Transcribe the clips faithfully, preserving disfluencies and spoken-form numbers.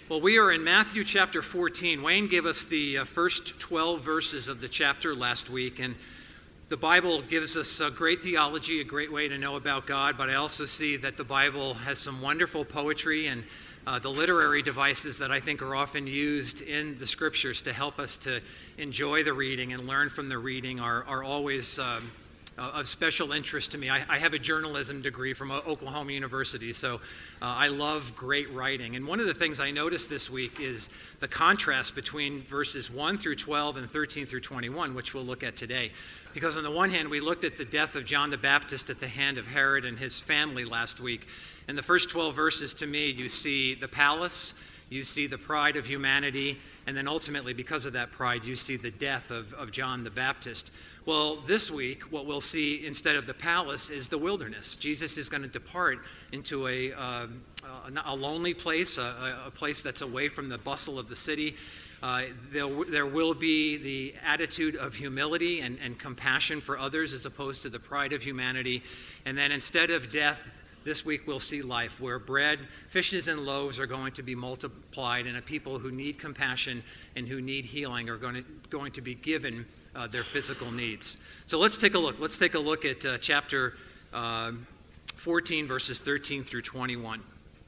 Well, we are in Matthew chapter fourteen. Wayne gave us the uh, first twelve verses of the chapter last week, and the Bible gives us a great theology, a great way to know about God, but I also see that the Bible has some wonderful poetry and uh, the literary devices that I think are often used in the scriptures to help us to enjoy the reading and learn from the reading are, are always um, of special interest to me. I, I have a journalism degree from Oklahoma University, so uh, I love great writing. And one of the things I noticed this week is the contrast between verses one through twelve and thirteen through twenty-one, which we'll look at today. Because on the one hand, we looked at the death of John the Baptist at the hand of Herod and his family last week. In the first twelve verses, to me, you see the palace, you see the pride of humanity, and then ultimately, because of that pride, you see the death of, of John the Baptist. Well, this week, what we'll see instead of the palace is the wilderness. Jesus is going to depart into a, uh, a lonely place, a, a place that's away from the bustle of the city. Uh, there, there will be the attitude of humility and, and compassion for others as opposed to the pride of humanity. And then instead of death, this week we'll see life where bread, fishes, and loaves are going to be multiplied, and a people who need compassion and who need healing are going to, going to be given uh, their physical needs. So let's take a look. Let's take a look at uh, chapter uh, fourteen, verses thirteen through twenty-one.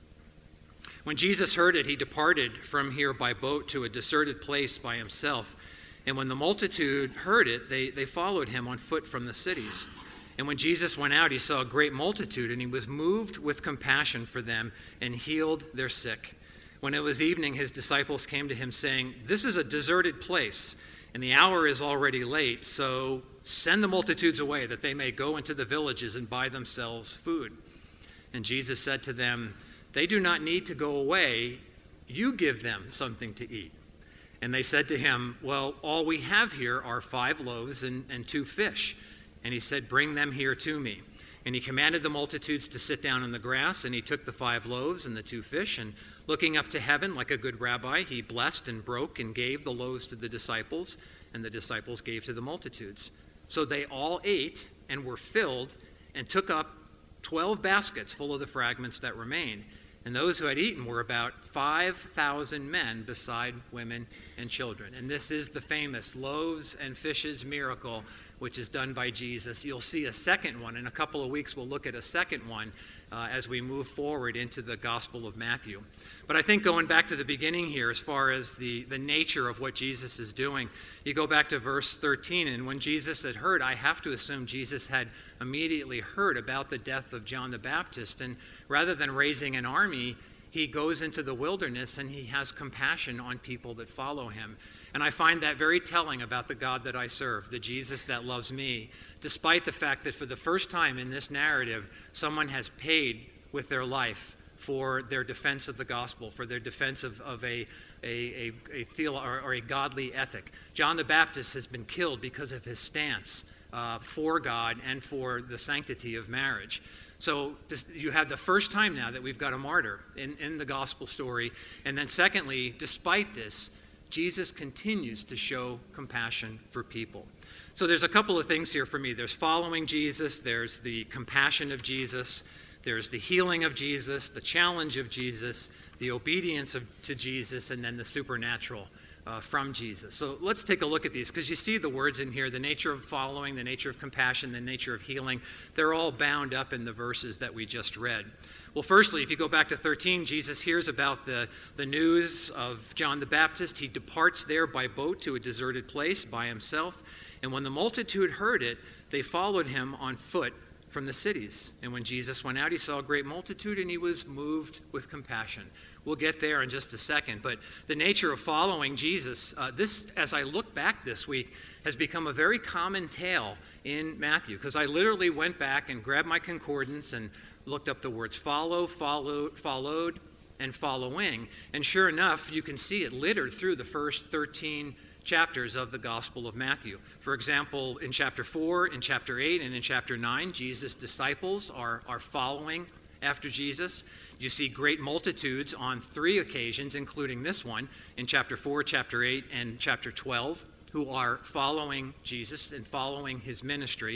When Jesus heard it, he departed from here by boat to a deserted place by himself. And when the multitude heard it, they, they followed him on foot from the cities. And when Jesus went out, he saw a great multitude, and he was moved with compassion for them and healed their sick. When it was evening, his disciples came to him saying, "This is a deserted place, and the hour is already late, so send the multitudes away that they may go into the villages and buy themselves food." And Jesus said to them, "They do not need to go away. You give them something to eat." And they said to him, "Well, all we have here are five loaves and, and two fish." And he said, "Bring them here to me." And he commanded the multitudes to sit down on the grass, and he took the five loaves and the two fish, and looking up to heaven like a good rabbi, he blessed and broke and gave the loaves to the disciples, and the disciples gave to the multitudes. So they all ate and were filled and took up twelve baskets full of the fragments that remained. And those who had eaten were about five thousand men, beside women and children. And this is the famous loaves and fishes miracle, which is done by Jesus. You'll see a second one. In a couple of weeks, we'll look at a second one uh, as we move forward into the Gospel of Matthew. But I think going back to the beginning here, as far as the, the nature of what Jesus is doing, you go back to verse thirteen, and when Jesus had heard, I have to assume Jesus had immediately heard about the death of John the Baptist, and rather than raising an army, he goes into the wilderness and he has compassion on people that follow him. And I find that very telling about the God that I serve, the Jesus that loves me, despite the fact that for the first time in this narrative, someone has paid with their life for their defense of the gospel, for their defense of, of a, a, a, a theolo- or, or a godly ethic. John the Baptist has been killed because of his stance uh, for God and for the sanctity of marriage. So this, you have the first time now that we've got a martyr in, in the gospel story. And then secondly, despite this, Jesus continues to show compassion for people. So there's a couple of things here for me. There's following Jesus, there's the compassion of Jesus, there's the healing of Jesus, the challenge of Jesus, the obedience of, to Jesus, and then the supernatural uh, from Jesus. So let's take a look at these, because you see the words in here, the nature of following, the nature of compassion, the nature of healing. They're all bound up in the verses that we just read. Well, firstly, if you go back to thirteen, Jesus hears about the, the news of John the Baptist. He departs there by boat to a deserted place by himself. And when the multitude heard it, they followed him on foot from the cities. And when Jesus went out, he saw a great multitude, and he was moved with compassion. We'll get there in just a second. But the nature of following Jesus, uh, this, as I look back this week, has become a very common tale in Matthew. Because I literally went back and grabbed my concordance and looked up the words follow, followed, followed, and following. And sure enough, you can see it littered through the first thirteen chapters of the Gospel of Matthew. For example, in chapter four, in chapter eight, and in chapter nine, Jesus' disciples are, are following after Jesus. You see great multitudes on three occasions, including this one, in chapter four, chapter eight, and chapter twelve, who are following Jesus and following his ministry.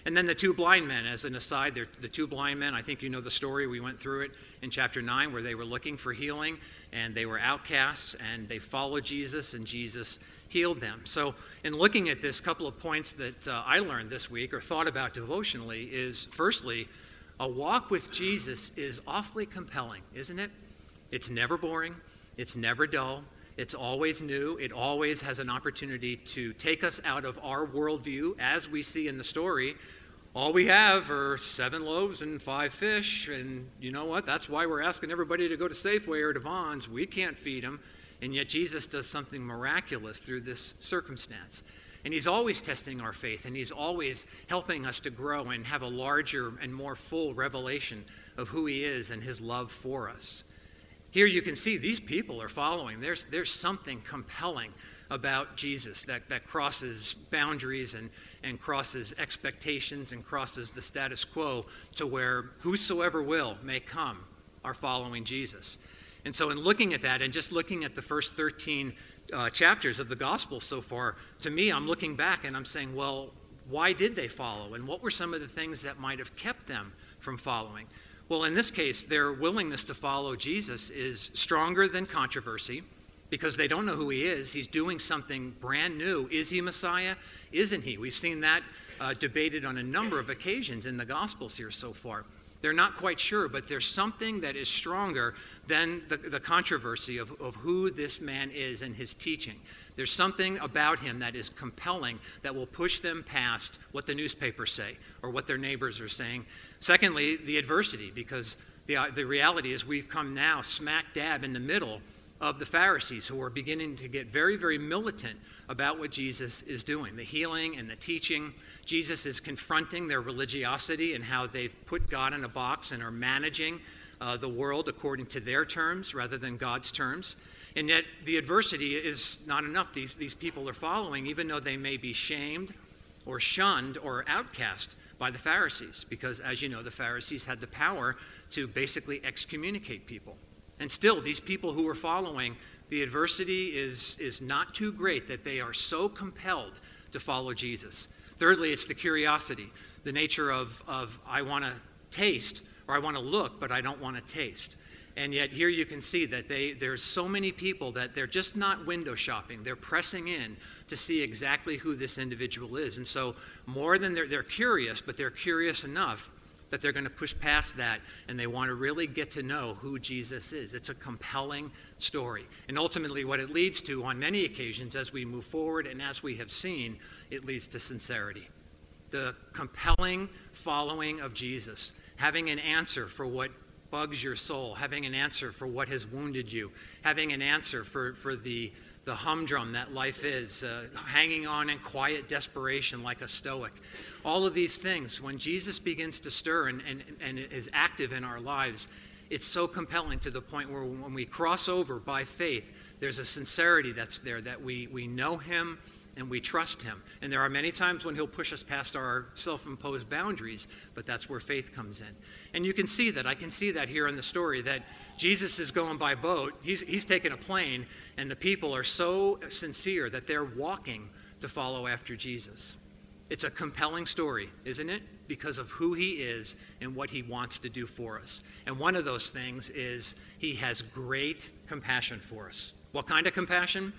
And then the two blind men, as an aside, they're the two blind men. I think you know the story. We went through it in chapter nine, where they were looking for healing, and they were outcasts, and they followed Jesus, and Jesus healed them. So in looking at this, couple of points that uh, I learned this week or thought about devotionally is, firstly, a walk with Jesus is awfully compelling, isn't it? It's never boring. It's never dull. It's always new. It always has an opportunity to take us out of our worldview, as we see in the story. All we have are seven loaves and five fish, and you know what? That's why we're asking everybody to go to Safeway or to Vons. We can't feed them, and yet Jesus does something miraculous through this circumstance. And he's always testing our faith, and he's always helping us to grow and have a larger and more full revelation of who he is and his love for us. Here you can see these people are following. There's, there's something compelling about Jesus that, that crosses boundaries and, and crosses expectations and crosses the status quo to where whosoever will may come are following Jesus. And so in looking at that and just looking at the first thirteen uh, chapters of the gospel so far, to me, I'm looking back and I'm saying, well, why did they follow? And what were some of the things that might have kept them from following? Well, in this case, their willingness to follow Jesus is stronger than controversy because they don't know who he is. He's doing something brand new. Is he Messiah? Isn't he? We've seen that uh, debated on a number of occasions in the Gospels here so far. They're not quite sure, but there's something that is stronger than the, the controversy of, of who this man is and his teaching. There's something about him that is compelling that will push them past what the newspapers say or what their neighbors are saying. Secondly, the adversity, because the, uh, the reality is we've come now smack dab in the middle of the Pharisees, who are beginning to get very, very militant about what Jesus is doing, the healing and the teaching. Jesus is confronting their religiosity and how they've put God in a box and are managing uh, the world according to their terms rather than God's terms. And yet the adversity is not enough. These, these people are following, even though they may be shamed or shunned or outcast by the Pharisees, because, as you know, the Pharisees had the power to basically excommunicate people. And still, these people who are following, the adversity is, is not too great that they are so compelled to follow Jesus. Thirdly, it's the curiosity, the nature of, of I want to taste or I want to look, but I don't want to taste. And yet here you can see that they, there's so many people that they're just not window shopping. They're pressing in to see exactly who this individual is. And so more than they're, they're curious, but they're curious enough that they're going to push past that, and they want to really get to know who Jesus is. It's a compelling story. And ultimately what it leads to on many occasions as we move forward and as we have seen, it leads to sincerity. The compelling following of Jesus, having an answer for what bugs your soul, having an answer for what has wounded you, having an answer for, for the, the humdrum that life is, uh, hanging on in quiet desperation like a stoic. All of these things, when Jesus begins to stir and, and, and is active in our lives, it's so compelling to the point where when we cross over by faith, there's a sincerity that's there, that we, we know him and we trust him. And there are many times when he'll push us past our self-imposed boundaries, but that's where faith comes in. And you can see that. I can see that here in the story, that Jesus is going by boat. He's, he's taking a plane, and the people are so sincere that they're walking to follow after Jesus. It's a compelling story, isn't it? Because of who he is and what he wants to do for us. And one of those things is he has great compassion for us. What kind of compassion?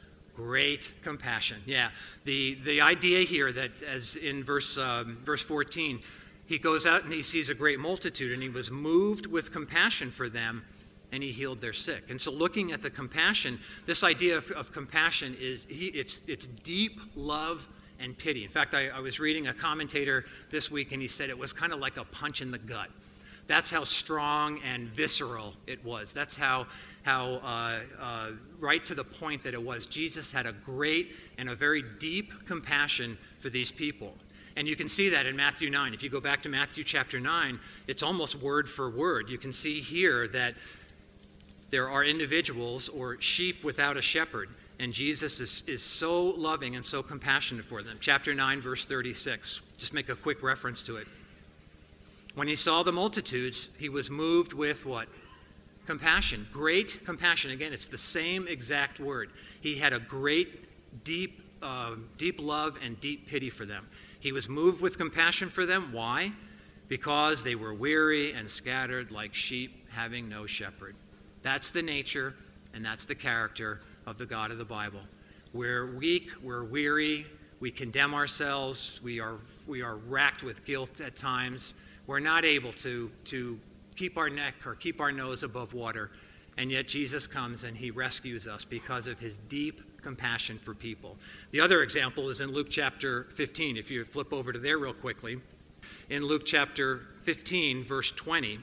Great compassion. Yeah, the, the idea here that, as in verse, um, verse fourteen, he goes out and he sees a great multitude, and he was moved with compassion for them, and he healed their sick. And so looking at the compassion, this idea of, of compassion is, he, it's, it's deep love and pity. In fact, I, I was reading a commentator this week, and he said it was kind of like a punch in the gut. That's how strong and visceral it was. That's how, how uh, uh, right to the point that it was. Jesus had a great and a very deep compassion for these people. And you can see that in Matthew nine. If you go back to Matthew chapter nine, it's almost word for word. You can see here that there are individuals or sheep without a shepherd. And Jesus is, is so loving and so compassionate for them. Chapter nine, verse thirty-six. Just make a quick reference to it. When he saw the multitudes, he was moved with what? Compassion. Great compassion. Again, it's the same exact word. He had a great, deep uh, deep love and deep pity for them. He was moved with compassion for them. Why? Because they were weary and scattered like sheep having no shepherd. That's the nature and that's the character of the God of the Bible. We're weak, we're weary, we condemn ourselves, we are we are racked with guilt at times. We're not able to, to keep our neck or keep our nose above water. And yet Jesus comes and he rescues us because of his deep compassion for people. The other example is in Luke chapter fifteen. If you flip over to there real quickly. In Luke chapter fifteen, verse twenty,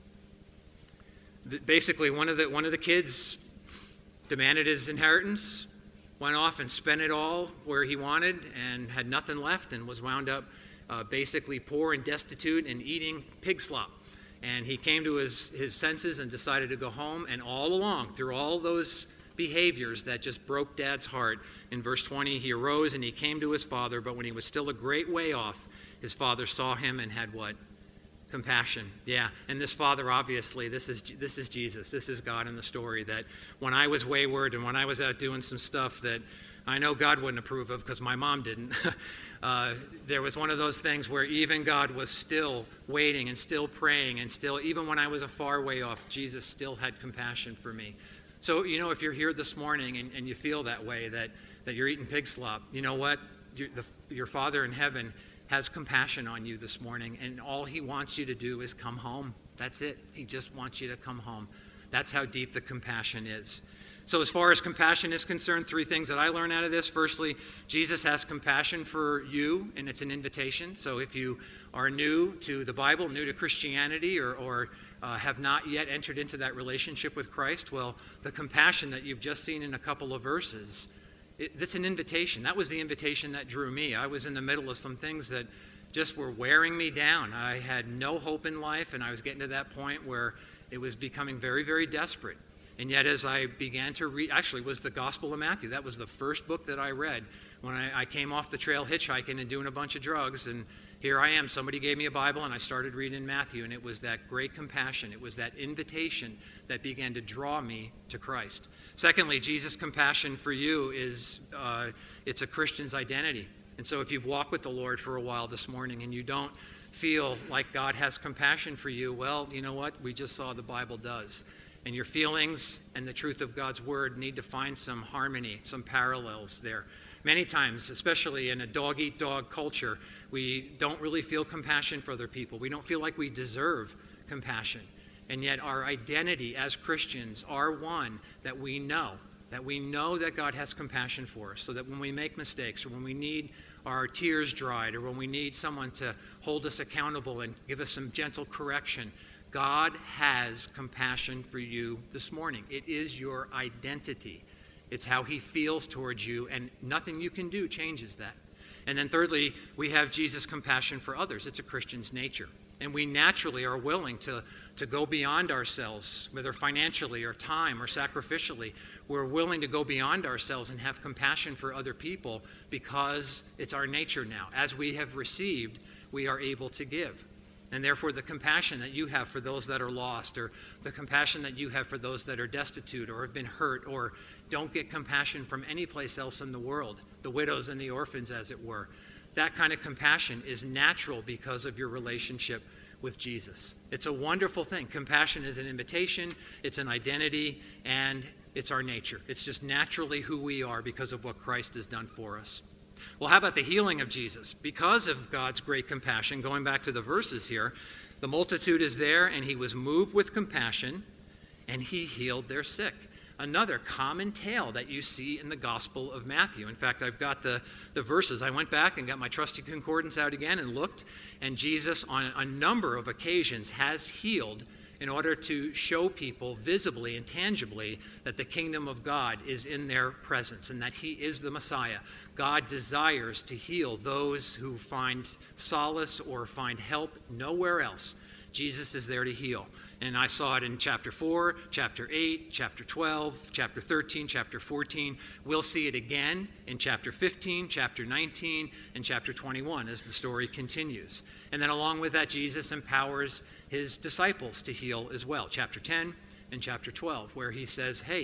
basically one of the one of the kids demanded his inheritance, went off and spent it all where he wanted and had nothing left and was wound up uh, basically poor and destitute and eating pig slop. And he came to his, his senses and decided to go home. And all along, through all those behaviors that just broke Dad's heart, in verse twenty, he arose and he came to his father. But when he was still a great way off, his father saw him and had what? Compassion. Yeah. And this father, obviously, this is this is Jesus. This is God in the story. That when I was wayward and when I was out doing some stuff that I know God wouldn't approve of because my mom didn't, uh, there was one of those things where even God was still waiting and still praying and still, even when I was a far way off, Jesus still had compassion for me. So, you know, if you're here this morning and, and you feel that way, that, that you're eating pig slop, you know what? Your, the, your Father in heaven has compassion on you this morning, and all he wants you to do is come home. That's it. He just wants you to come home. That's how deep the compassion is. So as far as compassion is concerned, three things that I learned out of this. Firstly, Jesus has compassion for you, and it's an invitation. So if you are new to the Bible, new to Christianity, or, or uh, have not yet entered into that relationship with Christ, well, the compassion that you've just seen in a couple of verses, it, that's an invitation. That was the invitation that drew me. I was in the middle of some things that just were wearing me down. I had no hope in life, and I was getting to that point where it was becoming very, very desperate. And yet as I began to read, actually it was the Gospel of Matthew. That was the first book that I read when I, I came off the trail hitchhiking and doing a bunch of drugs. And here I am. Somebody gave me a Bible and I started reading Matthew. And it was that great compassion. It was that invitation that began to draw me to Christ. Secondly, Jesus' compassion for you is, uh, it's a Christian's identity. And so if you've walked with the Lord for a while this morning and you don't feel like God has compassion for you, well, you know what? We just saw the Bible does. And your feelings and the truth of God's word need to find some harmony, some parallels there. Many times, especially in a dog-eat-dog culture, we don't really feel compassion for other people. We don't feel like we deserve compassion. And yet our identity as Christians are one that we know, that we know that God has compassion for us, so that when we make mistakes or when we need our tears dried or when we need someone to hold us accountable and give us some gentle correction, God has compassion for you this morning. It is your identity. It's how he feels towards you, and nothing you can do changes that. And then thirdly, we have Jesus' compassion for others. It's a Christian's nature. And we naturally are willing to, to go beyond ourselves, whether financially or time or sacrificially. We're willing to go beyond ourselves and have compassion for other people because it's our nature now. As we have received, we are able to give. And therefore, the compassion that you have for those that are lost, or the compassion that you have for those that are destitute or have been hurt or don't get compassion from any place else in the world, the widows and the orphans, as it were, that kind of compassion is natural because of your relationship with Jesus. It's a wonderful thing. Compassion is an invitation, it's an identity, and it's our nature. It's just naturally who we are because of what Christ has done for us. Well, how about the healing of Jesus? Because of God's great compassion, going back to the verses here, the multitude is there, and he was moved with compassion, and he healed their sick. Another common tale that you see in the Gospel of Matthew. In fact, I've got the, the verses. I went back and got my trusty concordance out again and looked, and Jesus on a number of occasions has healed in order to show people visibly and tangibly that the kingdom of God is in their presence and that he is the Messiah. God desires to heal those who find solace or find help nowhere else. Jesus is there to heal. And I saw it in chapter four, chapter eight, chapter twelve, chapter thirteen, chapter fourteen. We'll see it again in chapter fifteen, chapter nineteen, and chapter twenty-one as the story continues. And then along with that, Jesus empowers his disciples to heal as well. Chapter ten and chapter twelve, where he says, hey,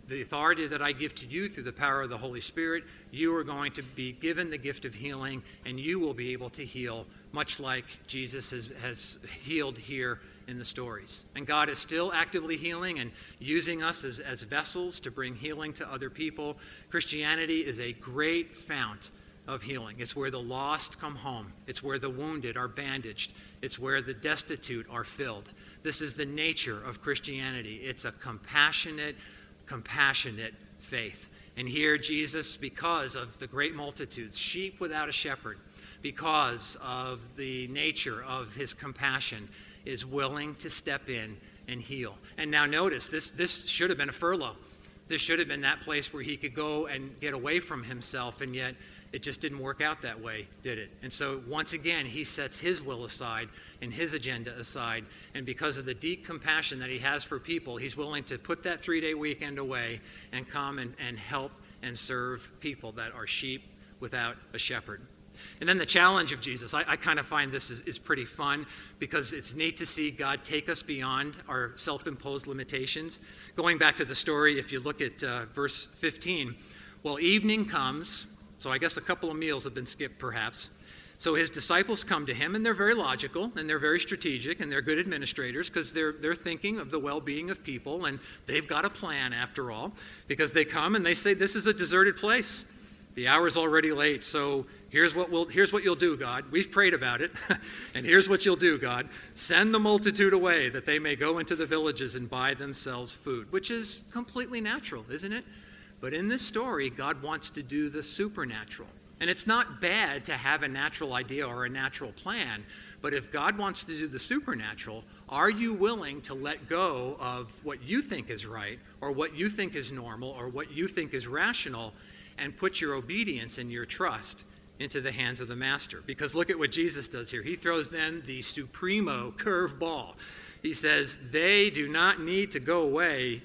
the authority that I give to you through the power of the Holy Spirit, you are going to be given the gift of healing, and you will be able to heal, much like Jesus has, has healed here in the stories. And God is still actively healing and using us as, as vessels to bring healing to other people. Christianity is a great fount of healing. It's where the lost come home. It's where the wounded are bandaged. It's where the destitute are filled. This is the nature of Christianity. It's a compassionate, compassionate faith. And here Jesus, because of the great multitudes, sheep without a shepherd, because of the nature of his compassion, is willing to step in and heal. And now notice, this, this should have been a furlough. This should have been that place where he could go and get away from himself, and yet it just didn't work out that way, did it? And so once again, he sets his will aside and his agenda aside, and because of the deep compassion that he has for people, he's willing to put that three-day weekend away and come and, and help and serve people that are sheep without a shepherd. And then the challenge of Jesus, I, I kind of find this is, is pretty fun, because it's neat to see God take us beyond our self-imposed limitations. Going back to the story, if you look at uh, verse fifteen, well, evening comes, so I guess a couple of meals have been skipped perhaps. So his disciples come to him, and they're very logical, and they're very strategic, and they're good administrators, because they're, they're thinking of the well-being of people, and they've got a plan after all, because they come and they say, this is a deserted place. The hour's already late, so here's what we'll, here's what you'll do, God. We've prayed about it, and here's what you'll do, God. Send the multitude away that they may go into the villages and buy themselves food, which is completely natural, isn't it? But in this story, God wants to do the supernatural. And it's not bad to have a natural idea or a natural plan, but if God wants to do the supernatural, are you willing to let go of what you think is right, or what you think is normal, or what you think is rational, and put your obedience and your trust into the hands of the master? Because look at what Jesus does here. He throws them the supremo curve ball. He says, they do not need to go away.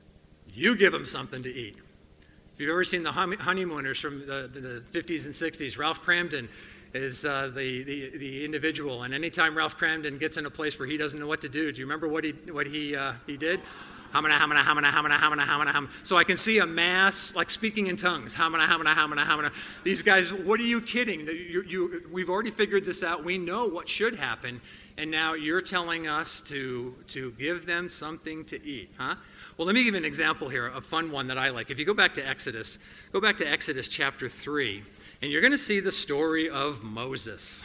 You give them something to eat. If you've ever seen the Honeymooners from the, the fifties and sixties, Ralph Cramden is uh, the, the, the individual. And anytime Ralph Cramden gets in a place where he doesn't know what to do, do you remember what he, what he, uh, he did? Hamana, hamana, hamana, hamana, hamana, hamana, hamana. So I can see a mass, like speaking in tongues. Hamana, hamana, hamana, hamana. These guys, what are you kidding? You, you, we've already figured this out. We know what should happen. And now you're telling us to, to give them something to eat, huh? Well, let me give you an example here, a fun one that I like. If you go back to Exodus, go back to Exodus chapter three, and you're going to see the story of Moses.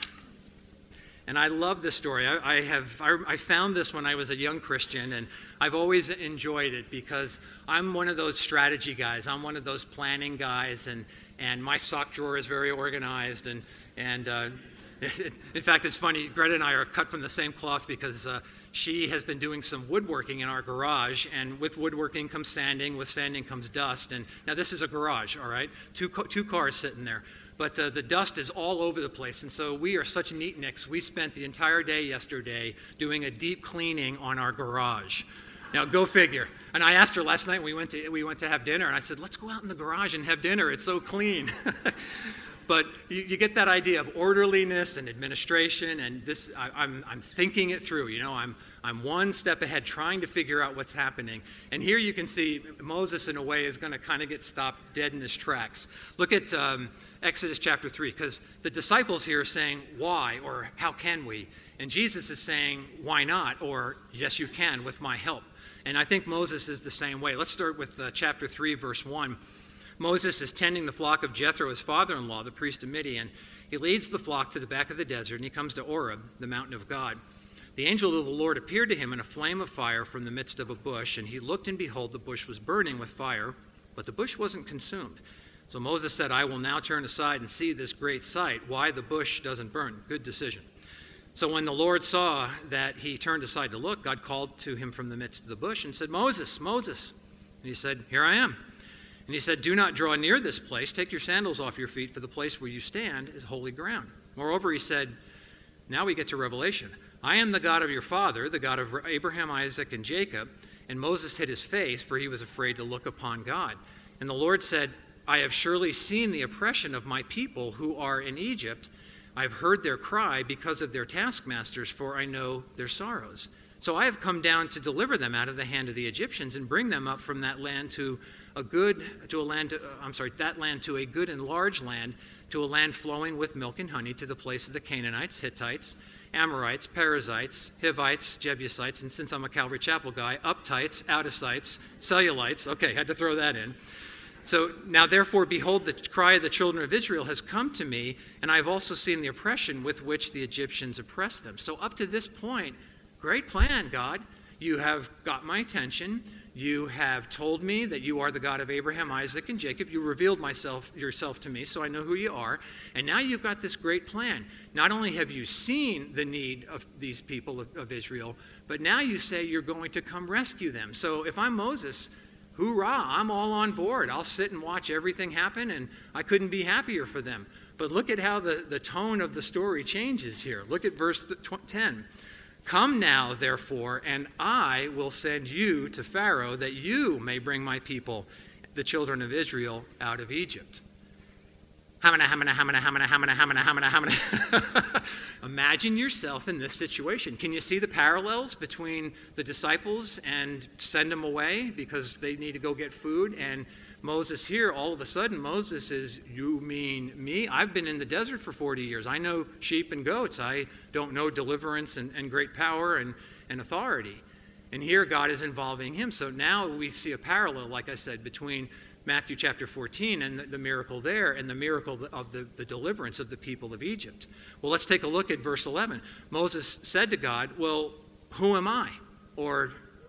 And I love this story. I, I have I, I found this when I was a young Christian, and I've always enjoyed it because I'm one of those strategy guys. I'm one of those planning guys, and, and my sock drawer is very organized. And, and uh, in fact, it's funny, Greta and I are cut from the same cloth because uh, she has been doing some woodworking in our garage, and with woodworking comes sanding, with sanding comes dust. And now this is a garage, all right? Two, two cars sitting there. But uh, the dust is all over the place, and so we are such neatniks. We spent the entire day yesterday doing a deep cleaning on our garage. Now, go figure. And I asked her last night, we went to we went to have dinner, and I said, let's go out in the garage and have dinner. It's so clean. But you, you get that idea of orderliness and administration, and this I, I'm I'm thinking it through. You know, I'm I'm one step ahead, trying to figure out what's happening. And here you can see Moses, in a way, is going to kind of get stopped dead in his tracks. Look at um, Exodus chapter three, because the disciples here are saying, why, or how can we? And Jesus is saying, why not, or yes, you can with my help. And I think Moses is the same way. Let's start with uh, chapter three, verse one. Moses is tending the flock of Jethro, his father-in-law, the priest of Midian. He leads the flock to the back of the desert, and he comes to Oreb, the mountain of God. The angel of the Lord appeared to him in a flame of fire from the midst of a bush, and he looked, and behold, the bush was burning with fire, but the bush wasn't consumed. So Moses said, I will now turn aside and see this great sight, why the bush doesn't burn. Good decision. So when the Lord saw that he turned aside to look, God called to him from the midst of the bush and said, Moses, Moses. And he said, here I am. And he said, do not draw near this place. Take your sandals off your feet, for the place where you stand is holy ground. Moreover, he said, now we get to Revelation. I am the God of your father, the God of Abraham, Isaac, and Jacob. And Moses hid his face, for he was afraid to look upon God. And the Lord said, I have surely seen the oppression of my people who are in Egypt. I have heard their cry because of their taskmasters, for I know their sorrows. So I have come down to deliver them out of the hand of the Egyptians and bring them up from that land to a good, to a land, to, uh, I'm sorry, that land to a good and large land, to a land flowing with milk and honey, to the place of the Canaanites, Hittites, Amorites, Perizzites, Hivites, Jebusites, and since I'm a Calvary Chapel guy, Uptites, Outosites, Cellulites. Okay, had to throw that in. So now therefore, behold, the cry of the children of Israel has come to me, and I have also seen the oppression with which the Egyptians oppress them. So up to this point, great plan, God. You have got my attention. You have told me that you are the God of Abraham, Isaac, and Jacob. You revealed myself, yourself to me, so I know who you are. And now you've got this great plan. Not only have you seen the need of these people of, of Israel, but now you say you're going to come rescue them. So if I'm Moses, hoorah, I'm all on board. I'll sit and watch everything happen, and I couldn't be happier for them. But look at how the, the tone of the story changes here. Look at verse ten. Come now, therefore, and I will send you to Pharaoh, that you may bring my people, the children of Israel, out of Egypt. Hamana, hamana, hamana, hamana, hamana, hamana, hamana, hamana. Imagine yourself in this situation. Can you see the parallels between the disciples and send them away because they need to go get food, and Moses here? All of a sudden, Moses is, you mean me? I've been in the desert for forty years. I know sheep and goats. I don't know deliverance and, and great power and, and authority. And here God is involving him. So now we see a parallel, like I said, between Matthew chapter fourteen and the, the miracle there and the miracle of the, the deliverance of the people of Egypt. Well, let's take a look at verse eleven. Moses said to God, well, who am I? Or,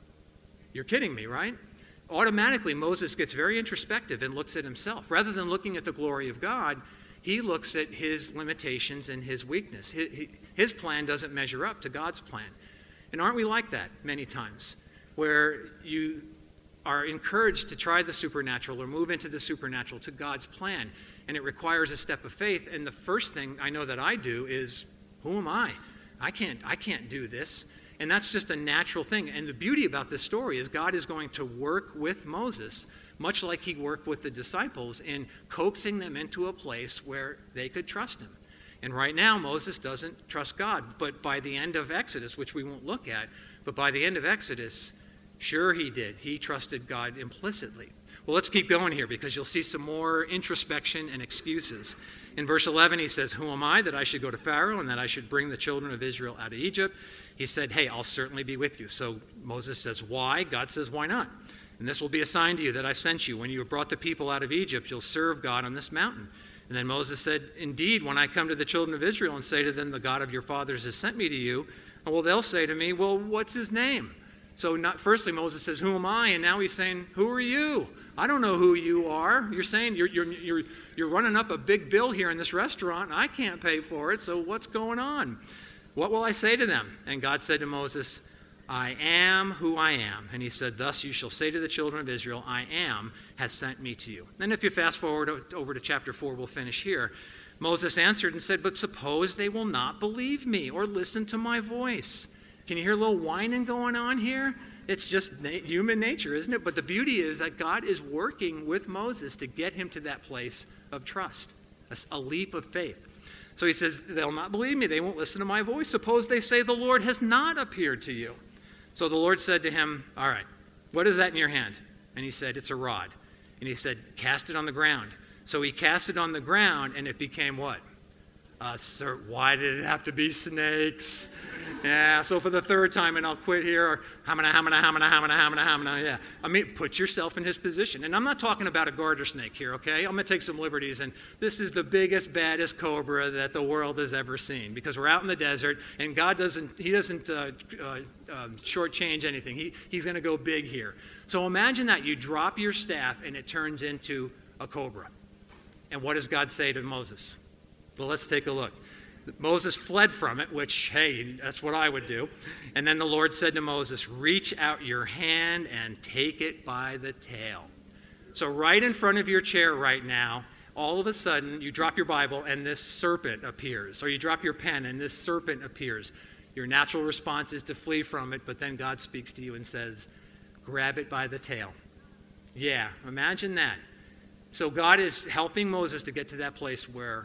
you're kidding me, right? Automatically, Moses gets very introspective and looks at himself. Rather than looking at the glory of God, he looks at his limitations and his weakness. His, his plan doesn't measure up to God's plan. And aren't we like that many times, where you are encouraged to try the supernatural or move into the supernatural to God's plan, and it requires a step of faith, and the first thing I know that I do is, who am I? I can't, I can't do this. And that's just a natural thing. And the beauty about this story is God is going to work with Moses, much like he worked with the disciples, in coaxing them into a place where they could trust him. And right now, Moses doesn't trust God. But by the end of Exodus, which we won't look at, but by the end of Exodus, sure he did. He trusted God implicitly. Well, let's keep going here because you'll see some more introspection and excuses. In verse eleven, he says, who am I that I should go to Pharaoh and that I should bring the children of Israel out of Egypt? He said, hey, I'll certainly be with you. So Moses says, why? God says, why not? And this will be a sign to you that I sent you. When you have brought the people out of Egypt, you'll serve God on this mountain. And then Moses said, indeed, when I come to the children of Israel and say to them, the God of your fathers has sent me to you, well, they'll say to me, well, what's his name? So not, firstly, Moses says, who am I? And now he's saying, who are you? I don't know who you are. You're saying you're, you're, you're, you're running up a big bill here in this restaurant, and I can't pay for it, so what's going on? What will I say to them? And God said to Moses, I am who I am. And he said, thus you shall say to the children of Israel, I am has sent me to you. And if you fast forward over to chapter four, we'll finish here. Moses answered and said, but suppose they will not believe me or listen to my voice. Can you hear a little whining going on here? It's just na- human nature, isn't it? But the beauty is that God is working with Moses to get him to that place of trust, a, a leap of faith. So he says, they'll not believe me. They won't listen to my voice. Suppose they say the Lord has not appeared to you. So the Lord said to him, all right, what is that in your hand? And he said, it's a rod. And he said, cast it on the ground. So he cast it on the ground, and it became what? Uh, sir, why did it have to be snakes? Yeah, so for the third time, and I'll quit here, hamana, hamana, hamana, hamana, hamana, hamana, yeah. I mean, put yourself in his position. And I'm not talking about a garter snake here, okay? I'm going to take some liberties, and this is the biggest, baddest cobra that the world has ever seen, because we're out in the desert, and God doesn't, he doesn't uh, uh, uh, shortchange anything. He, he's going to go big here. So imagine that. You drop your staff, and it turns into a cobra. And what does God say to Moses? Well, let's take a look. Moses fled from it, which, hey, that's what I would do. And then the Lord said to Moses, reach out your hand and take it by the tail. So right in front of your chair right now, all of a sudden, you drop your Bible and this serpent appears. Or you drop your pen and this serpent appears. Your natural response is to flee from it, but then God speaks to you and says, grab it by the tail. Yeah, imagine that. So God is helping Moses to get to that place where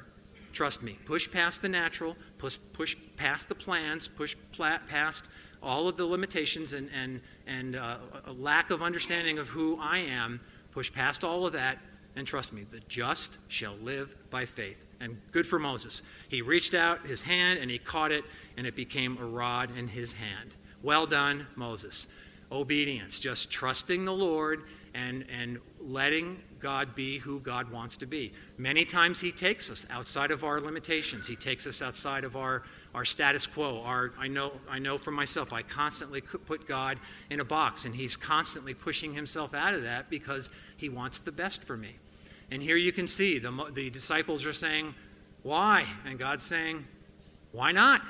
Trust me. Push past the natural, push, push past the plans, push pla- past all of the limitations and, and, and uh, a lack of understanding of who I am. Push past all of that, and trust me, the just shall live by faith. And good for Moses. He reached out his hand and he caught it, and it became a rod in his hand. Well done, Moses. Obedience, just trusting the Lord and, and letting God be who God wants to be. Many times he takes us outside of our limitations. He takes us outside of our, our status quo. Our, I know, I know for myself, I constantly put God in a box, and he's constantly pushing himself out of that because he wants the best for me. And here you can see the, the disciples are saying, why? And God's saying, why not?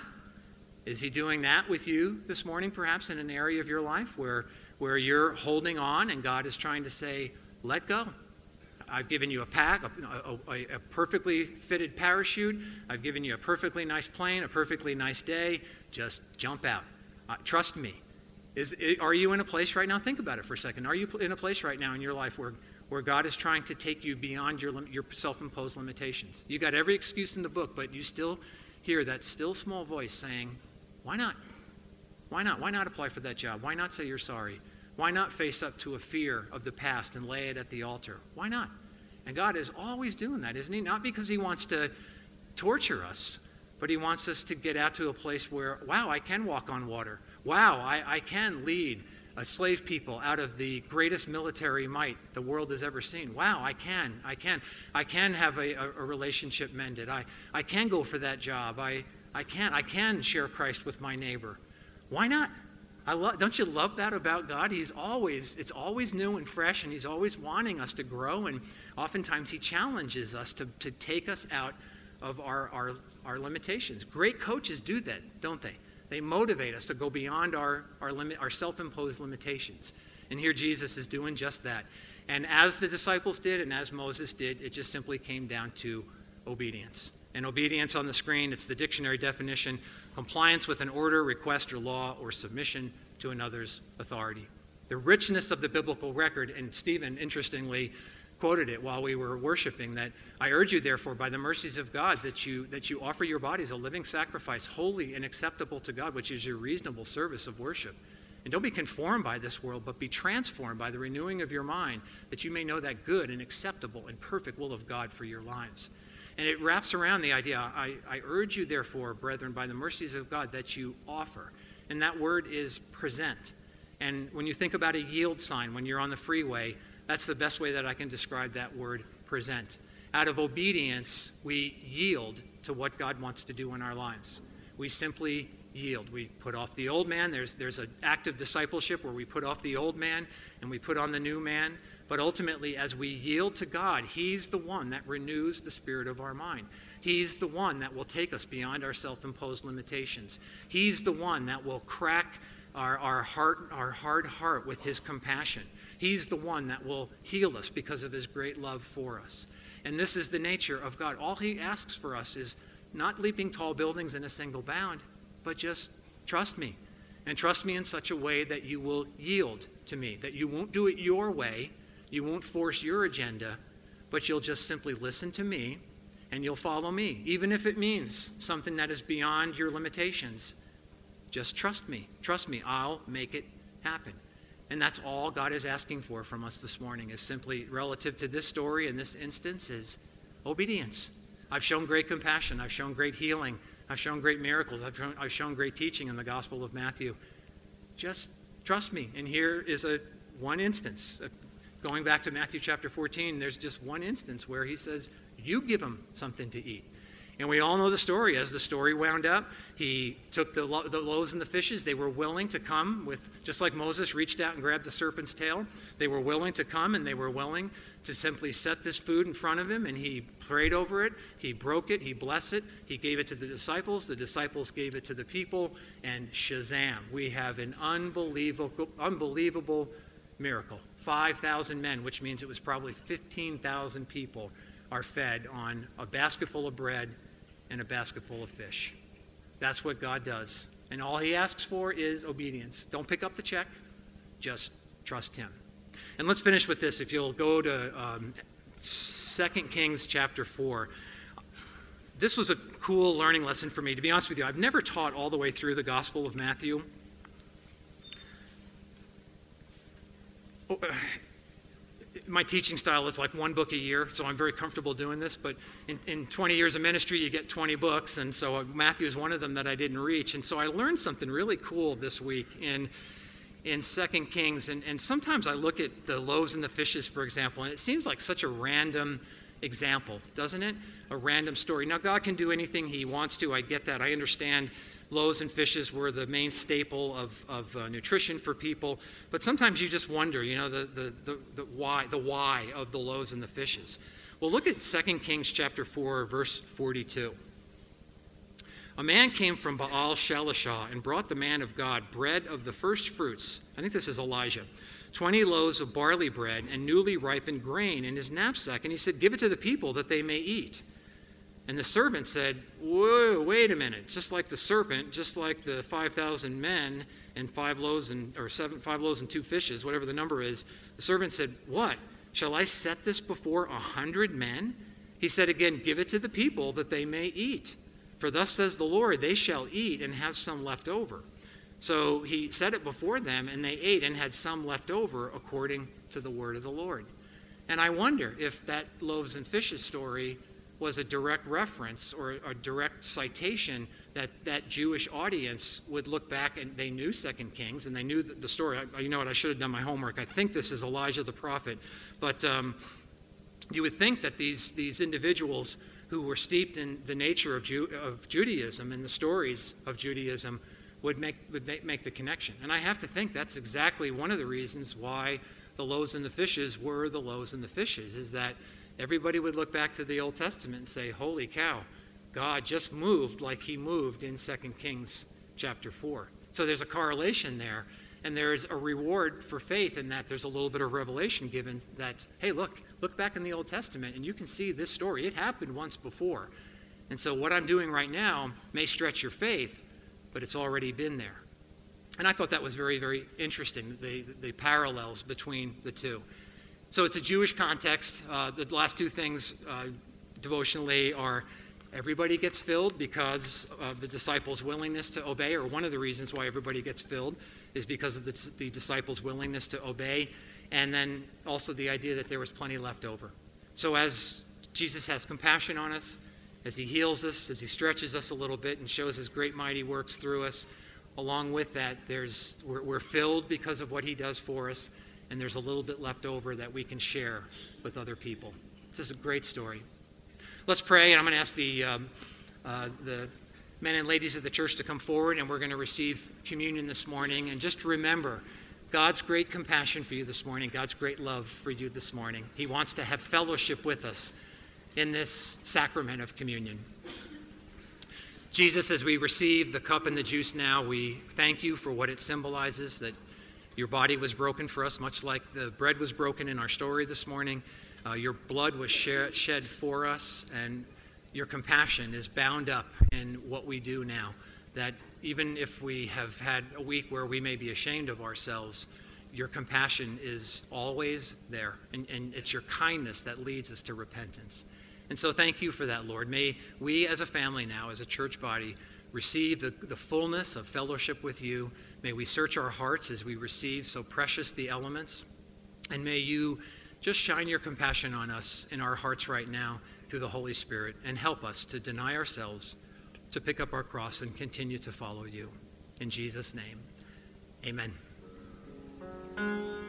Is he doing that with you this morning, perhaps in an area of your life where, where you're holding on and God is trying to say, let go? I've given you a pack, a, a, a perfectly fitted parachute. I've given you a perfectly nice plane, a perfectly nice day. Just jump out. Uh, trust me. Is, are you in a place right now? Think about it for a second. Are you in a place right now in your life where, where God is trying to take you beyond your, your self-imposed limitations? You got every excuse in the book, but you still hear that still small voice saying, why not? Why not? Why not apply for that job? Why not say you're sorry? Why not face up to a fear of the past and lay it at the altar? Why not? And God is always doing that, isn't he? Not because he wants to torture us, but he wants us to get out to a place where, wow, I can walk on water. Wow, I, I can lead a slave people out of the greatest military might the world has ever seen. Wow, I can. I can. I can have a, a, a relationship mended. I, I can go for that job. I, I can. I can share Christ with my neighbor. Why not? I love, don't you love that about God? He's always, it's always new and fresh, and he's always wanting us to grow, and oftentimes he challenges us to, to take us out of our, our, our limitations. Great coaches do that, don't they? They motivate us to go beyond our, our, limit, our self-imposed limitations. And here Jesus is doing just that. And as the disciples did and as Moses did, it just simply came down to obedience. And obedience on the screen, it's the dictionary definition: compliance with an order, request, or law, or submission to another's authority. The richness of the biblical record, and Stephen, interestingly, quoted it while we were worshiping, that I urge you, therefore, by the mercies of God, that you that you offer your bodies a living sacrifice, holy and acceptable to God, which is your reasonable service of worship. And don't be conformed by this world, but be transformed by the renewing of your mind, that you may know that good and acceptable and perfect will of God for your lives. And it wraps around the idea, I, I urge you, therefore, brethren, by the mercies of God, that you offer. And that word is present. And when you think about a yield sign when you're on the freeway, that's the best way that I can describe that word, present. Out of obedience, we yield to what God wants to do in our lives. We simply yield. We put off the old man. There's, there's an act of discipleship where we put off the old man and we put on the new man. But ultimately, as we yield to God, he's the one that renews the spirit of our mind. He's the one that will take us beyond our self-imposed limitations. He's the one that will crack our, our heart, our hard heart with his compassion. He's the one that will heal us because of his great love for us. And this is the nature of God. All he asks for us is not leaping tall buildings in a single bound, but just trust me. And trust me in such a way that you will yield to me, that you won't do it your way, you won't force your agenda, but you'll just simply listen to me and you'll follow me. Even if it means something that is beyond your limitations, just trust me. Trust me, I'll make it happen. And that's all God is asking for from us this morning, is simply relative to this story in this instance is obedience. I've shown great compassion. I've shown great healing. I've shown great miracles. I've shown, I've shown great teaching in the Gospel of Matthew. Just trust me. And here is a one instance. Going back to Matthew chapter fourteen, there's just one instance where he says, you give them something to eat. And we all know the story. As the story wound up, he took the, lo- the loaves and the fishes. They were willing to come with, just like Moses reached out and grabbed the serpent's tail, they were willing to come and they were willing to simply set this food in front of him, and he prayed over it. He broke it. He blessed it. He gave it to the disciples. The disciples gave it to the people, and shazam, we have an unbelievable, unbelievable miracle. five thousand men, which means it was probably fifteen thousand people, are fed on a basket full of bread and a basket full of fish. That's what God does. And all he asks for is obedience. Don't pick up the check. Just trust him. And let's finish with this. If you'll go to um, Second Kings chapter four. this was a cool learning lesson for me. To be honest with you, I've never taught all the way through the Gospel of Matthew. My teaching style is like one book a year, so I'm very comfortable doing this, but in, in twenty years of ministry, you get twenty books, and so Matthew is one of them that I didn't reach. And so I learned something really cool this week in in Second Kings, and, and sometimes I look at the loaves and the fishes, for example, and it seems like such a random example, doesn't it? A random story. Now, God can do anything he wants to. I get that. I understand loaves and fishes were the main staple of, of uh, nutrition for people, but sometimes you just wonder, you know, the, the, the, the why the why of the loaves and the fishes. Well, look at Second Kings chapter four, verse forty-two. A man came from Baal Shalishah and brought the man of God bread of the first fruits. I think this is Elijah. twenty loaves of barley bread and newly ripened grain in his knapsack. And he said, give it to the people that they may eat. And the servant said, whoa, wait a minute. Just like the serpent, just like the five thousand men and five loaves and, or seven, five loaves and two fishes, whatever the number is. The servant said, what? Shall I set this before a hundred men? He said again, give it to the people that they may eat. For thus says the Lord, they shall eat and have some left over. So he set it before them, and they ate and had some left over according to the word of the Lord. And I wonder if that loaves and fishes story was a direct reference or a direct citation that that Jewish audience would look back, and they knew Second Kings, and they knew the story. I, you know what, I should have done my homework. I think this is Elijah the prophet. But um, you would think that these, these individuals who were steeped in the nature of, Ju- of Judaism and the stories of Judaism would make, would make the connection. And I have to think that's exactly one of the reasons why the loaves and the fishes were the loaves and the fishes, is that everybody would look back to the Old Testament and say, holy cow, God just moved like he moved in Second Kings chapter four. So there's a correlation there, and there's a reward for faith in that there's a little bit of revelation given that, hey, look, look back in the Old Testament and you can see this story. It happened once before. And so what I'm doing right now may stretch your faith, but it's already been there. And I thought that was very, very interesting, the, the parallels between the two. So it's a Jewish context. Uh, the last two things uh, devotionally are everybody gets filled because of the disciples' willingness to obey, or one of the reasons why everybody gets filled is because of the, the disciples' willingness to obey, and then also the idea that there was plenty left over. So as Jesus has compassion on us, as he heals us, as he stretches us a little bit and shows his great mighty works through us, along with that, there's we're, we're filled because of what he does for us, and there's a little bit left over that we can share with other people. This is a great story. Let's pray, and I'm going to ask the um, uh, the men and ladies of the church to come forward, and we're going to receive communion this morning. And just remember God's great compassion for you this morning, God's great love for you this morning. He wants to have fellowship with us in this sacrament of communion. Jesus, as we receive the cup and the juice now, we thank you for what it symbolizes, that your body was broken for us, much like the bread was broken in our story this morning. Uh, your blood was shed for us, and your compassion is bound up in what we do now, that even if we have had a week where we may be ashamed of ourselves, your compassion is always there, and, and it's your kindness that leads us to repentance. And so thank you for that, Lord. May we as a family now, as a church body, receive the, the fullness of fellowship with you. May we search our hearts as we receive so precious the elements, and may you just shine your compassion on us in our hearts right now through the Holy Spirit, and help us to deny ourselves, to pick up our cross and continue to follow you. In Jesus' name, amen.